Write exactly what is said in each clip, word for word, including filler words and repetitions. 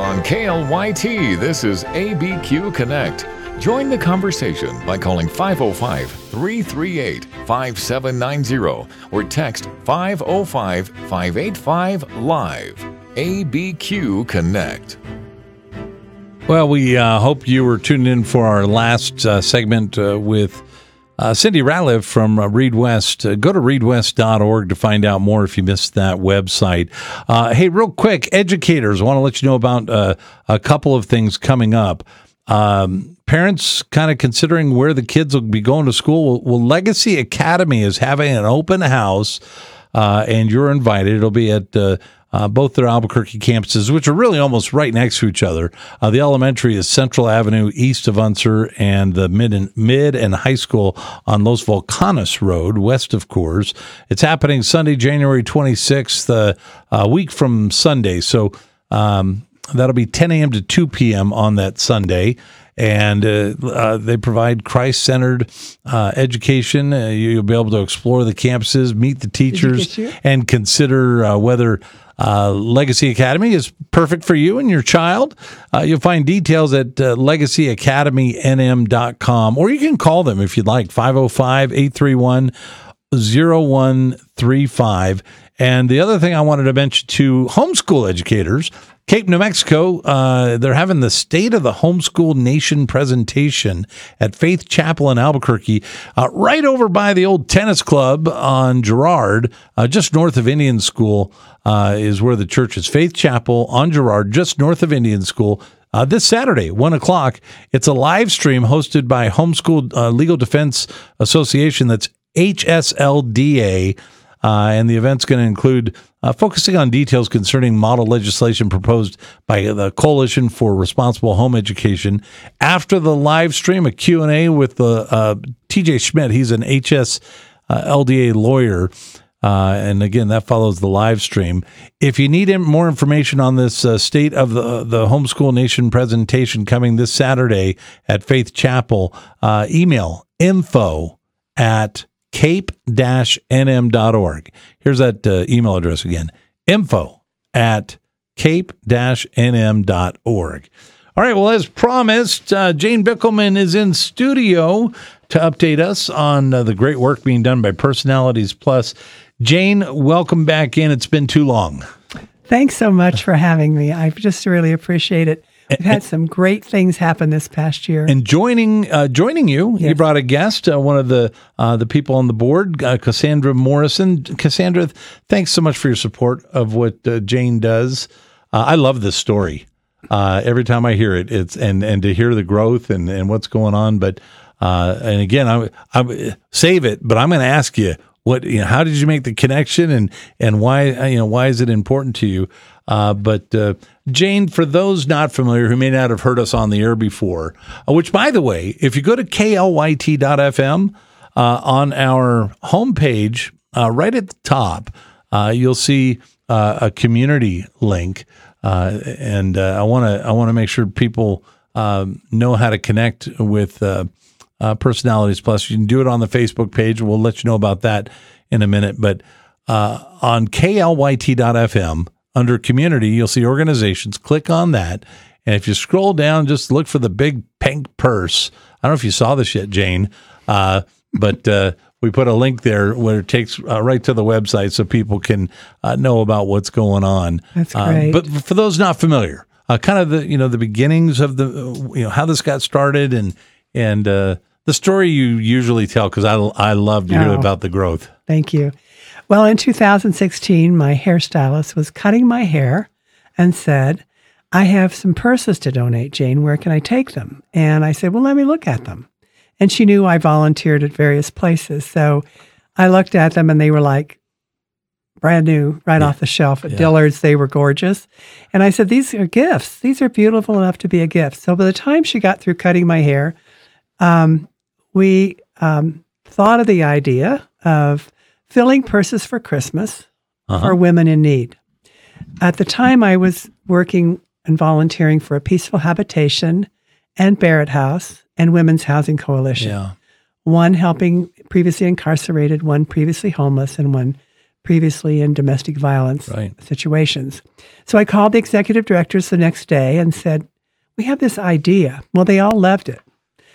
On K L Y T, this is A B Q Connect. Join the conversation by calling five oh five, three three eight, five seven nine zero or text five oh five, five eight five, live. A B Q Connect. Well, we uh, hope you were tuned in for our last uh, segment uh, with uh, Cindy Ratliff from uh, Read West. Uh, go to read west dot org to find out more if you missed that website. Uh, hey, real quick, educators, I want to let you know about uh, a couple of things coming up. Um, parents kind of considering where the kids will be going to school. Well, Legacy Academy is having an open house, uh, and you're invited. It'll be at uh, uh, both their Albuquerque campuses, which are really almost right next to each other. Uh, the elementary is Central Avenue east of Unser, and the mid and, mid and high school on Los Volcanes Road, west of Coors. It's happening Sunday, January twenty-sixth, uh, a week from Sunday. So, um, that'll be ten a.m. to two p.m. on that Sunday, and uh, uh, they provide Christ-centered uh, education. Uh, you'll be able to explore the campuses, meet the teachers, and consider uh, whether uh, Legacy Academy is perfect for you and your child. Uh, you'll find details at uh, legacy academy n m dot com, or you can call them if you'd like, five oh five, eight three one, oh one three five. And the other thing I wanted to mention to homeschool educators, Cape New Mexico, uh, they're having the State of the Homeschool Nation presentation at Faith Chapel in Albuquerque, uh, right over by the old tennis club on Girard, uh, just north of Indian School uh, is where the church is. Faith Chapel on Girard, just north of Indian School. Uh, this Saturday, one o'clock, it's a live stream hosted by Homeschool uh, Legal Defense Association, that's H S L D A. Uh, and the event's going to include uh, focusing on details concerning model legislation proposed by the Coalition for Responsible Home Education. After the live stream, a Q and A with the uh, T J Schmidt. He's an H S L D A lawyer. Uh, and again, that follows the live stream. If you need more information on this uh, State of the, the Homeschool Nation presentation coming this Saturday at Faith Chapel, uh, email info at cape dash n m dot org. Here's that uh, email address again, info at cape dash n m dot org. All right, well, as promised, uh, Jane Bickelman is in studio to update us on uh, the great work being done by Personalities Plus. Jane, welcome back in. It's been too long. Thanks so much for having me. I just really appreciate it. We've had some great things happen this past year. And joining uh, joining you, yes. You brought a guest, uh, one of the uh, the people on the board, uh, Cassandra Morrison. Cassandra, thanks so much for your support of what uh, Jane does. Uh, I love this story. Uh, every time I hear it, it's and, and to hear the growth and, and what's going on. But uh, and again, I I save it, but I'm going to ask you what you know. How did you make the connection, and and why you know why is it important to you? Uh, but uh, Jane, for those not familiar who may not have heard us on the air before, uh, which, by the way, if you go to K L Y T dot F M uh, on our homepage, uh, right at the top, uh, you'll see uh, a community link, uh, and uh, I want to I want to make sure people um, know how to connect with uh, uh, Personalities Plus. You can do it on the Facebook page. We'll let you know about that in a minute. But uh, on K L Y T dot F M. Under community, you'll see organizations. Click on that. And if you scroll down, just look for the big pink purse. I don't know if you saw this yet, Jane, uh, but uh, we put a link there where it takes uh, right to the website so people can uh, know about what's going on. That's great. Uh, but for those not familiar, uh, kind of the you know the beginnings of the you know how this got started and and uh, the story you usually tell, because I I love to hear oh, about the growth. Thank you. Well, in two thousand sixteen, my hairstylist was cutting my hair and said, I have some purses to donate, Jane. Where can I take them? And I said, well, let me look at them. And she knew I volunteered at various places. So I looked at them and they were like brand new, right yeah. off the shelf at yeah. Dillard's. They were gorgeous. And I said, these are gifts. These are beautiful enough to be a gift. So by the time she got through cutting my hair, um, we um, thought of the idea of filling purses for Christmas uh-huh. for women in need. At the time, I was working and volunteering for a Peaceful Habitation and Barrett House and Women's Housing Coalition. Yeah. One helping previously incarcerated, one previously homeless, and one previously in domestic violence right. situations. So I called the executive directors the next day and said, we have this idea. Well, they all loved it.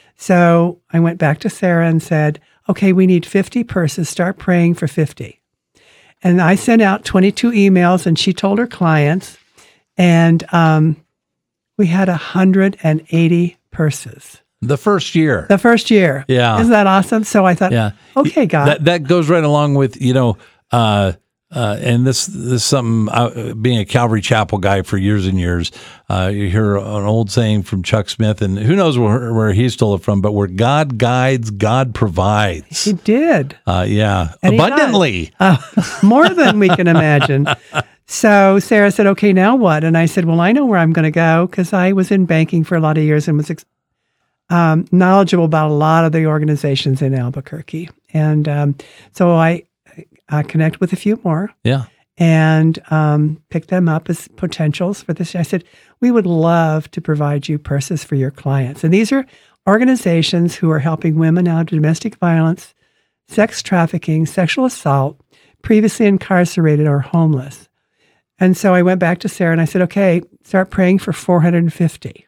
So I went back to Sarah and said, okay, we need fifty purses. Start praying for fifty. And I sent out twenty-two emails, and she told her clients, and um, we had one hundred eighty purses. The first year. The first year. Yeah. Isn't that awesome? So I thought, yeah. okay, God. That, that goes right along with, you know, uh, uh, and this, this is something, uh, being a Calvary Chapel guy for years and years, uh, you hear an old saying from Chuck Smith, and who knows where, where he stole it from, but where God guides, God provides. He did. Uh, yeah. And abundantly. Uh, more than we can imagine. So Sarah said, okay, now what? And I said, well, I know where I'm going to go, because I was in banking for a lot of years and was ex- um, knowledgeable about a lot of the organizations in Albuquerque. And um, so I, I connect with a few more. Yeah. And um, pick them up as potentials for this. I said, we would love to provide you purses for your clients. And these are organizations who are helping women out of domestic violence, sex trafficking, sexual assault, previously incarcerated or homeless. And so I went back to Sarah and I said, okay, start praying for four hundred fifty.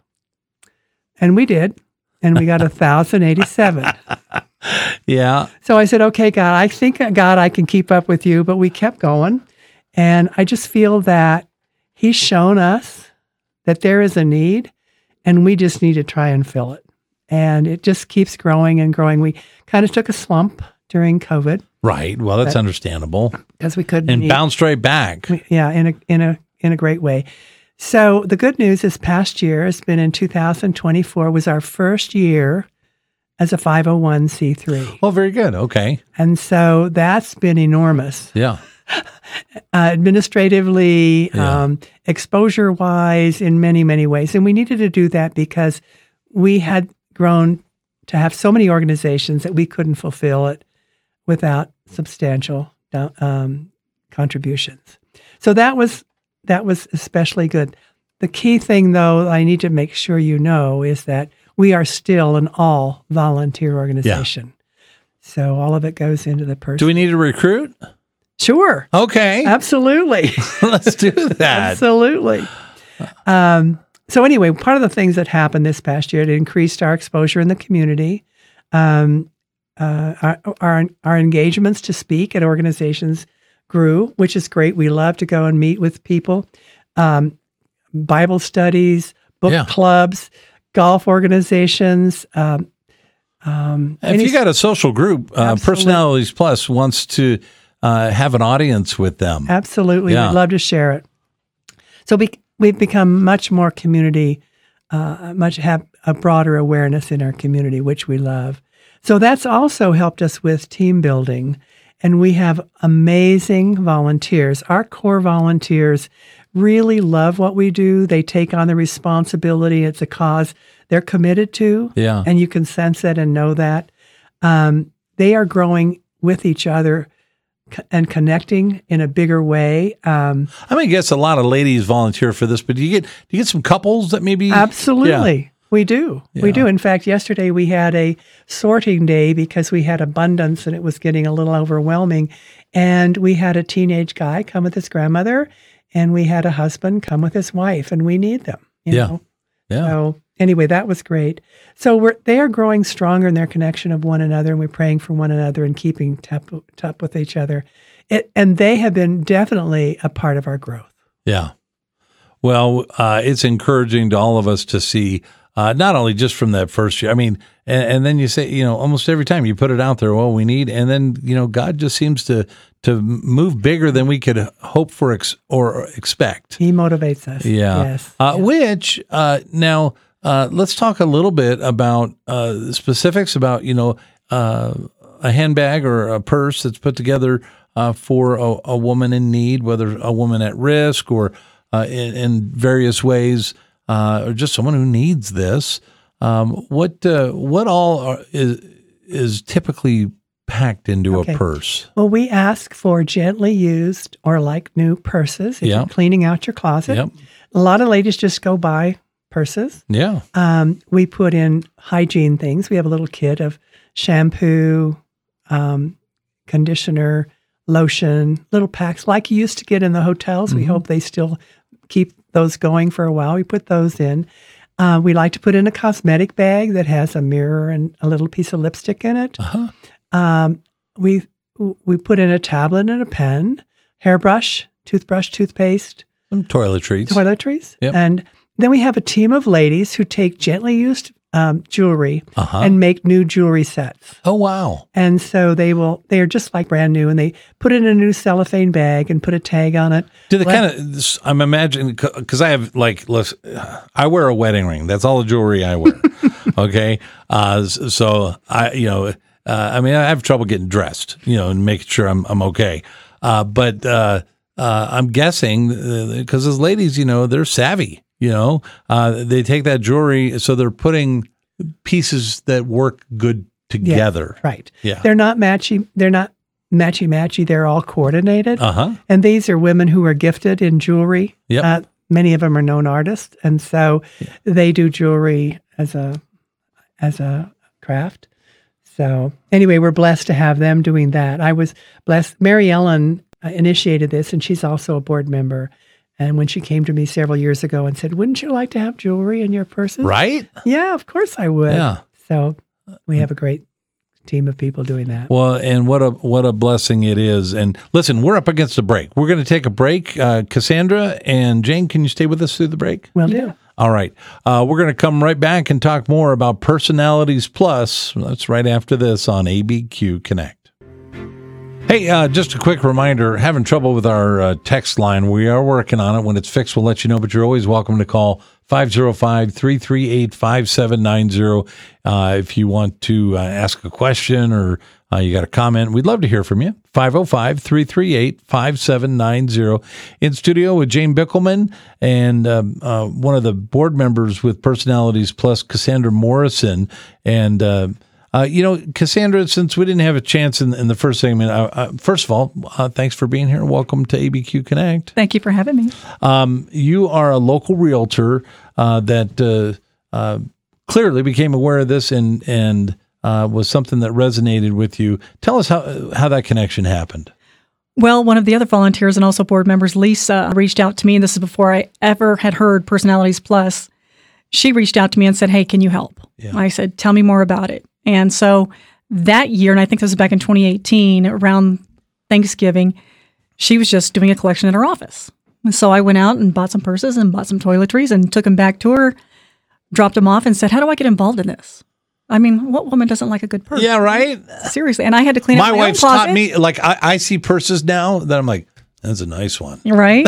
And we did. And we got one thousand eighty-seven. Yeah. So I said, okay, God, I think, God, I can keep up with you. But we kept going. And I just feel that he's shown us that there is a need, and we just need to try and fill it. And it just keeps growing and growing. We kind of took a slump during COVID. Right. Well, that's understandable. Because we couldn't And meet. bounced right back. Yeah, in a in a in a great way. So the good news this past year has been in two thousand twenty-four was our first year as a five oh one c three. Well, very good. Okay. And so that's been enormous. Yeah. Uh, administratively, Yeah. um, exposure-wise, in many, many ways. And we needed to do that because we had grown to have so many organizations that we couldn't fulfill it without substantial um, contributions. So that was that was especially good. The key thing, though, I need to make sure you know is that we are still an all-volunteer organization. Yeah. So all of it goes into the person. Do we need to recruit? Sure. Okay. Absolutely. Let's do that. Absolutely. Um, so anyway, part of the things that happened this past year, it increased our exposure in the community. Um, uh, our, our our engagements to speak at organizations grew, which is great. We love to go and meet with people. Um, Bible studies, book yeah. clubs, golf organizations. Um, um, if you got a social group, uh, Personalities Plus wants to uh, have an audience with them. Absolutely. Yeah. We'd love to share it. So we, we've become much more community, uh, much have a broader awareness in our community, which we love. So that's also helped us with team building. And we have amazing volunteers. Our core volunteers really love what we do. They take on the responsibility. It's a cause they're committed to. Yeah. And you can sense it and know that. Um, they are growing with each other and connecting in a bigger way. Um, I mean, I guess a lot of ladies volunteer for this, but do you get do you get some couples that maybe? Absolutely. Yeah. We do. Yeah. We do. In fact, yesterday we had a sorting day because we had abundance and it was getting a little overwhelming. And we had a teenage guy come with his grandmother, and we had a husband come with his wife, and we need them. You yeah. know? Yeah. So anyway, that was great. So we're they are growing stronger in their connection of one another, and we're praying for one another and keeping tap, tap with each other. It, and they have been definitely a part of our growth. Yeah. Well, uh, it's encouraging to all of us to see, uh, not only just from that first year, I mean, and, and then you say, you know, almost every time you put it out there, well, we need, and then, you know, God just seems to to move bigger than we could hope for ex- or expect. He motivates us. Yeah. Yes. Uh, yeah. Which, uh, now, uh, let's talk a little bit about uh, specifics about, you know, uh, a handbag or a purse that's put together uh, for a, a woman in need, whether a woman at risk or uh, in, in various ways, uh, or just someone who needs this. Um, what uh, what all are, is is typically packed into okay. a purse? Well, we ask for gently used or like new purses if yep. you're cleaning out your closet. Yep. A lot of ladies just go buy purses. Yeah. Um, we put in hygiene things. We have a little kit of shampoo, um, conditioner, lotion, little packs like you used to get in the hotels. Mm-hmm. We hope they still keep those going for a while. We put those in. Uh, we like to put in a cosmetic bag that has a mirror and a little piece of lipstick in it. Uh-huh. Um, we we put in a tablet and a pen, hairbrush, toothbrush, toothpaste. Some toiletries. Toiletries. Yep. And then we have a team of ladies who take gently used um, jewelry uh-huh. and make new jewelry sets. Oh, wow. And so they will, they are just like brand new, and they put it in a new cellophane bag and put a tag on it. Do they kind of, I'm imagining, because I have like, I wear a wedding ring. That's all the jewelry I wear. Okay. Uh, so I, you know, uh, I mean, I have trouble getting dressed, you know, and making sure I'm, I'm okay. Uh, but uh, uh, I'm guessing, because uh, as ladies, you know, they're savvy. You know, uh, they take that jewelry, so they're putting pieces that work good together. Yeah, right. Yeah. They're not matchy. They're not matchy matchy. They're all coordinated. Uh-huh. And these are women who are gifted in jewelry. Yep. Uh, many of them are known artists, and so yeah. they do jewelry as a as a craft. So anyway, we're blessed to have them doing that. I was blessed. Mary Ellen uh, initiated this, and she's also a board member. And when she came to me several years ago and said, "Wouldn't you like to have jewelry in your purses?" Right? Yeah, of course I would. Yeah. So we have a great team of people doing that. Well, and what a what a blessing it is. And listen, we're up against a break. We're going to take a break. Uh, Cassandra and Jane, can you stay with us through the break? Will do. All right. Uh, we're going to come right back and talk more about Personalities Plus. That's right after this on A B Q Connect. Hey, uh, just a quick reminder, having trouble with our uh, text line. We are working on it. When it's fixed, we'll let you know, but you're always welcome to call five oh five, three three eight, five seven nine zero uh, if you want to uh, ask a question or uh, you got a comment. We'd love to hear from you. five oh five, three three eight, five seven nine zero. In studio with Jane Bickelman and um, uh, one of the board members with Personalities Plus, Cassandra Morrison. And uh Uh, you know, Cassandra, since we didn't have a chance in, in the first segment, uh, uh, first of all, uh, thanks for being here. Welcome to A B Q Connect. Thank you for having me. Um, you are a local realtor uh, that uh, uh, clearly became aware of this and and uh, was something that resonated with you. Tell us how how that connection happened. Well, one of the other volunteers and also board members, Lisa, reached out to me, and this is before I ever had heard Personalities Plus. She reached out to me and said, "Hey, can you help?" Yeah. I said, "Tell me more about it." And so that year, and I think this was back in twenty eighteen, around Thanksgiving, she was just doing a collection at her office. And so I went out and bought some purses and bought some toiletries and took them back to her, dropped them off, and said, "How do I get involved in this?" I mean, what woman doesn't like a good purse? Yeah, right? Seriously. And I had to clean my up my wife's own closet. taught me, like, I, I see purses now that I'm like, that's a nice one. Right?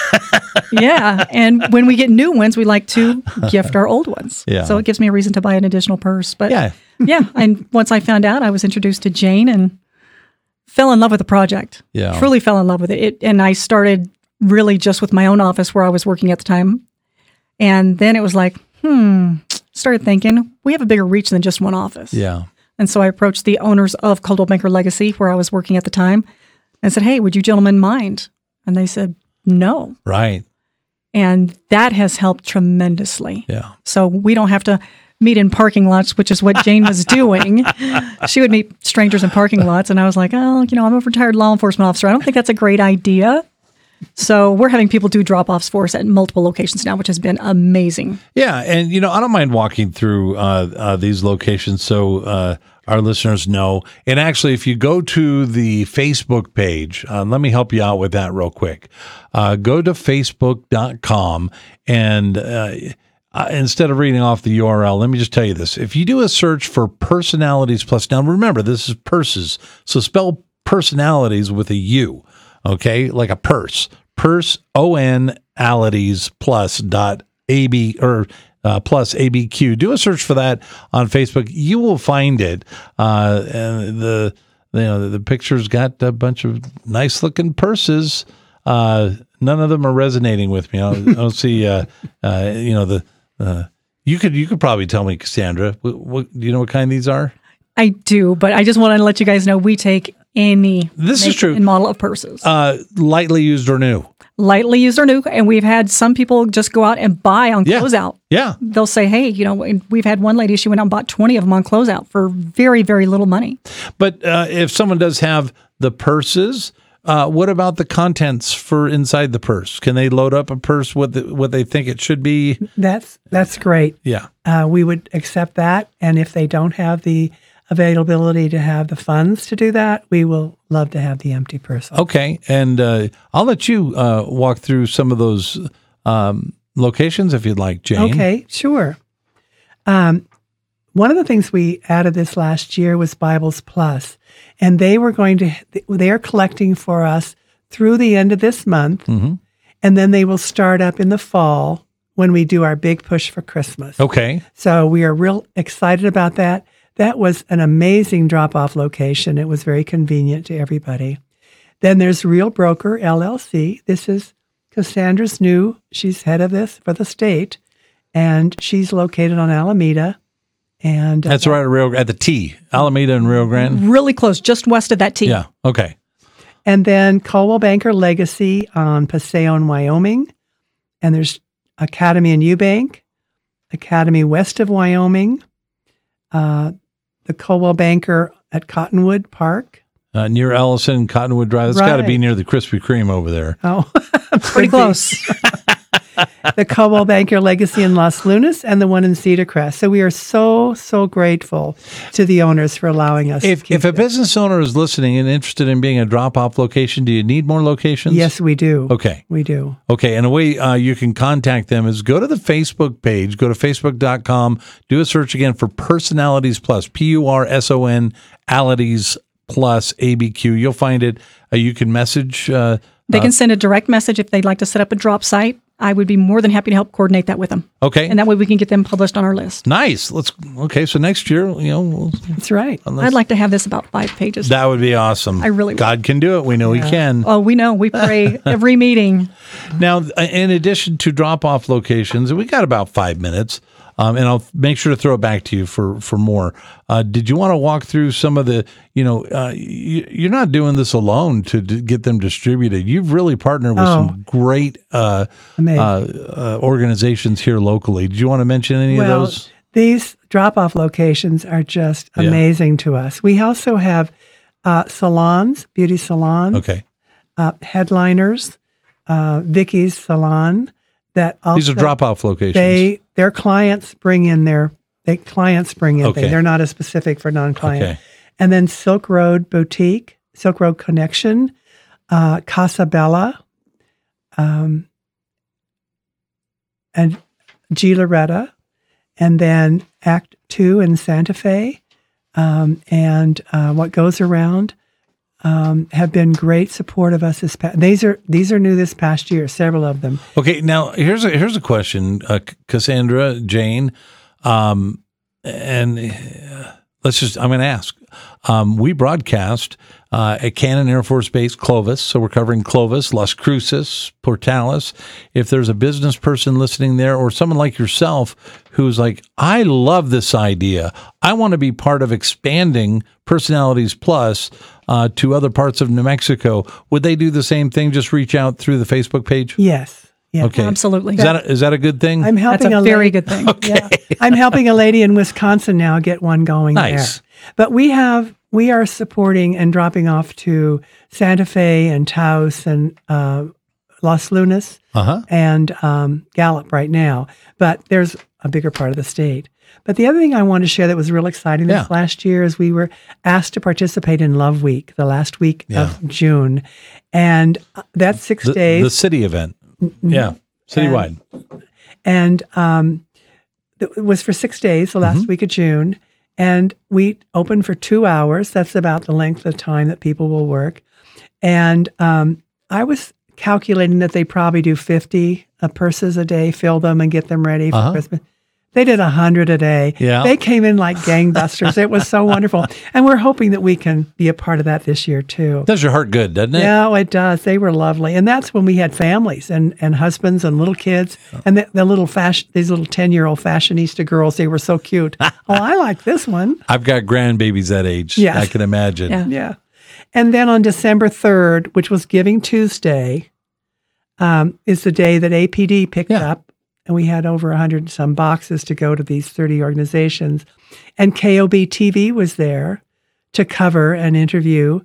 Yeah. And when we get new ones, we like to gift our old ones. Yeah. So it gives me a reason to buy an additional purse. But yeah. yeah. And once I found out, I was introduced to Jane and fell in love with the project. Yeah. Truly fell in love with it. it. And I started really just with my own office where I was working at the time. And then it was like, hmm, started thinking, we have a bigger reach than just one office. Yeah. And so I approached the owners of Coldwell Banker Legacy, where I was working at the time, and said, "Hey, would you gentlemen mind?" And they said, "No." Right. And that has helped tremendously. Yeah. So we don't have to meet in parking lots, which is what Jane was doing. She would meet strangers in parking lots. And I was like, oh, you know, I'm a retired law enforcement officer. I don't think that's a great idea. So we're having people do drop-offs for us at multiple locations now, which has been amazing. Yeah. And, you know, I don't mind walking through uh, uh, these locations so uh, our listeners know. And actually, if you go to the Facebook page, uh, let me help you out with that real quick. Uh, go to facebook dot com and uh, uh, instead of reading off the U R L, let me just tell you this. If you do a search for Personalities Plus, now remember, this is purses. So spell personalities with a U. Okay, like a purse, purse, O N, alities, plus dot A B, or uh, plus A B Q. Do a search for that on Facebook. You will find it. Uh, and the, you know, the picture's got a bunch of nice looking purses. Uh, none of them are resonating with me. I don't, I don't see, uh, uh, you know, the, uh, you could, you could probably tell me, Cassandra, what, what, do you know what kind these are? I do, but I just want to let you guys know we take any this is true and model of purses, uh, lightly used or new, lightly used or new. And we've had some people just go out and buy on yeah. closeout. Yeah. They'll say, hey, you know, we've had one lady, she went out and bought twenty of them on closeout for very, very little money. But uh, if someone does have the purses. Uh, what about the contents for inside the purse? Can they load up a purse with the, what they think it should be? That's that's great. Yeah, uh, we would accept that. And if they don't have the availability to have the funds to do that, we will love to have the empty purse. Okay, and uh, I'll let you uh, walk through some of those um, locations if you'd like, Jane. Okay, sure. Um, one of the things we added this last year was Bibles Plus, and they were going to, they are collecting for us through the end of this month, mm-hmm. and then they will start up in the fall when we do our big push for Christmas. Okay. So we are real excited about that. That was an amazing drop-off location. It was very convenient to everybody. Then there's Real Broker, L L C. This is Cassandra's new, she's head of this for the state, and she's located on Alameda. And That's uh, right at, Rio, at the T, Alameda and Rio Grande? Really close, just west of that T. Yeah, okay. And then Coldwell Banker Legacy on Paseo in Wyoming. And there's Academy in Eubank, Academy west of Wyoming, uh, the Coldwell Banker at Cottonwood Park. Uh, near Ellison, Cottonwood Drive. That's right. got to be near the Krispy Kreme over there. Oh, pretty close. The Coldwell Banker Legacy in Los Lunas and the one in Cedar Crest. So we are so, so grateful to the owners for allowing us. If, to keep if a this. business owner is listening and interested in being a drop-off location, do you need more locations? Yes, we do. Okay. We do. Okay, and a way uh, you can contact them is go to the Facebook page, go to facebook dot com, do a search again for Personalities Plus, P U R S O N, Alities Plus, A B Q. You'll find it. Uh, you can message. Uh, they can uh, send a direct message if they'd like to set up a drop site. I would be more than happy to help coordinate that with them. Okay. And that way we can get them published on our list. Nice. Let's. Okay, so next year, you know. We'll, That's right. unless, I'd like to have this about five pages. That would be awesome. I really would. God can do it. We know Yeah. He can. Oh, we know. We pray every meeting. Now, in addition to drop-off locations, we got about five minutes, um, and I'll make sure to throw it back to you for, for more. Uh, did you want to walk through some of the, you know, uh, you, you're not doing this alone to d- get them distributed. You've really partnered with Oh. some great uh, uh, uh, organizations here locally. Did you want to mention any well, of those? These drop-off locations are just Yeah. amazing to us. We also have uh, salons, beauty salons, Okay. uh, headliners, uh, Vicky's Salon. That also, These are drop-off locations. They their clients bring in their they clients bring in Okay. things. They're not as specific for non-client. Okay. And then Silk Road Boutique, Silk Road Connection, uh, Casa Bella, um, and G. Loretta, and then Act Two in Santa Fe, um, and uh, What Goes Around. Um, have been great support of us this past. These are these are new this past year. Several of them. Okay, now here's a here's a question, uh, Cassandra, Jane, um, and uh, let's just I'm going to ask. Um, we broadcast uh, at Cannon Air Force Base, Clovis, so we're covering Clovis, Las Cruces, Portales. If there's a business person listening there, or someone like yourself who's like, I love this idea, I want to be part of expanding Personalities Plus uh, to other parts of New Mexico, would they do the same thing? Just reach out through the Facebook page? Yes. Yes. Okay. Absolutely. Is that a, is that a good thing? I'm helping That's a, a very lady, good thing. Okay. Yeah, I'm helping a lady in Wisconsin now get one going Nice. there. But we have we are supporting and dropping off to Santa Fe and Taos and uh, Los Lunas Uh-huh. and um, Gallup right now. But there's a bigger part of the state. But the other thing I want to share that was real exciting this Yeah. last year is we were asked to participate in Love Week, the last week Yeah. of June, and uh, that's six The, days. the city event. Yeah. Citywide. And um, it was for six days, the last Mm-hmm. week of June. And we opened for two hours. That's about the length of time that people will work. And um, I was calculating that they probably do fifty uh, purses a day, fill them and get them ready for Uh-huh. Christmas. They did one hundred a day. Yeah. They came in like gangbusters. It was so wonderful. And we're hoping that we can be a part of that this year, too. Does your heart good, doesn't it? Yeah, it does. They were lovely. And that's when we had families and, and husbands and little kids and the, the little fashion, these little ten-year-old fashionista girls. They were so cute. Oh, I like this one. I've got grandbabies that age. Yes. I can imagine. Yeah. Yeah. And then on December third, which was Giving Tuesday, um, is the day that A P D picked Yeah. up. And we had over one hundred and some boxes to go to these thirty organizations. And K O B T V was there to cover and interview.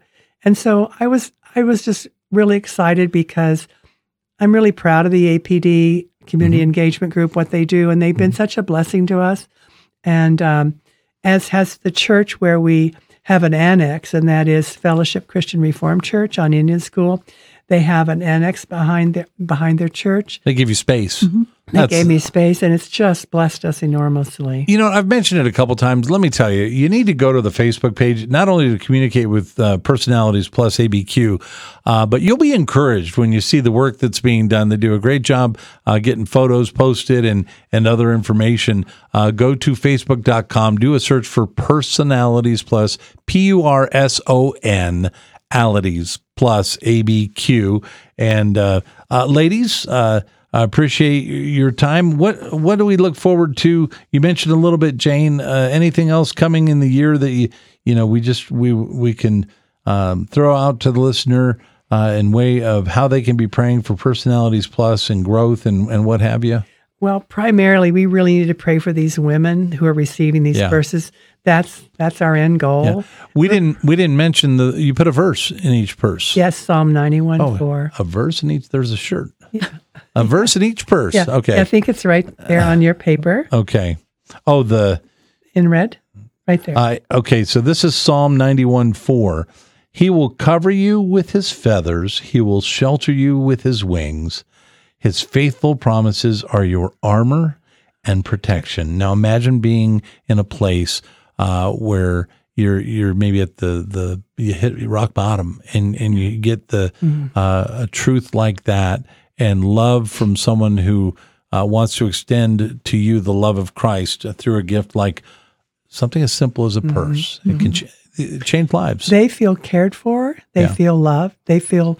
And so I was I was just really excited because I'm really proud of the A P D Community mm-hmm. Engagement Group, what they do, and they've been mm-hmm. such a blessing to us. And um, as has the church where we have an annex, and that is Fellowship Christian Reformed Church on Indian School. They have an annex behind their behind their church. They give you space. Mm-hmm. They That's, gave me space, and it's just blessed us enormously. You know, I've mentioned it a couple times. Let me tell you, you need to go to the Facebook page, not only to communicate with uh, Personalities Plus A B Q, uh, but you'll be encouraged when you see the work that's being done. They do a great job uh, getting photos posted and, and other information. Uh, go to facebook dot com, do a search for Personalities Plus, P U R S O N, Alities Plus A B Q. And uh, uh, ladies, uh, I appreciate your time. What what do we look forward to? You mentioned a little bit, Jane. Uh, anything else coming in the year that you you know we just we we can um, throw out to the listener uh, in way of how they can be praying for Personalities Plus and growth and, and what have you? Well, primarily, we really need to pray for these women who are receiving these yeah. verses. That's that's our end goal. Yeah. We didn't we didn't mention the you put a verse in each purse. Yes, Psalm ninety-one oh, four. A verse in each. There's a shirt. Yeah. A verse in each purse. Yeah. Okay. I think it's right there on your paper. Okay. Oh, the in red, right there. Uh, okay, so this is Psalm ninety-one four. He will cover you with his feathers. He will shelter you with his wings. His faithful promises are your armor and protection. Now imagine being in a place uh, where you're you're maybe at the, the you hit rock bottom and, and you get the mm-hmm. uh, a truth like that and love from someone who uh, wants to extend to you the love of Christ through a gift like something as simple as a mm-hmm. purse. It mm-hmm. can ch- it change lives. They feel cared for. They yeah. feel loved. They feel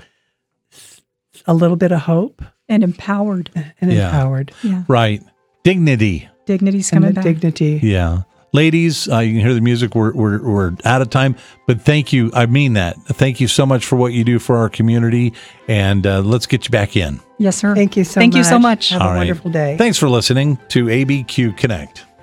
a little bit of hope. And empowered. And yeah. empowered. Yeah. Right. Dignity. Dignity's coming and back. Dignity. Yeah. Ladies, uh, you can hear the music. We're, we're we're out of time, but thank you. I mean that. Thank you so much for what you do for our community, and uh, let's get you back in. Yes, sir. Thank you so thank much. Thank you so much. Have All a right. wonderful day. Thanks for listening to A B Q Connect.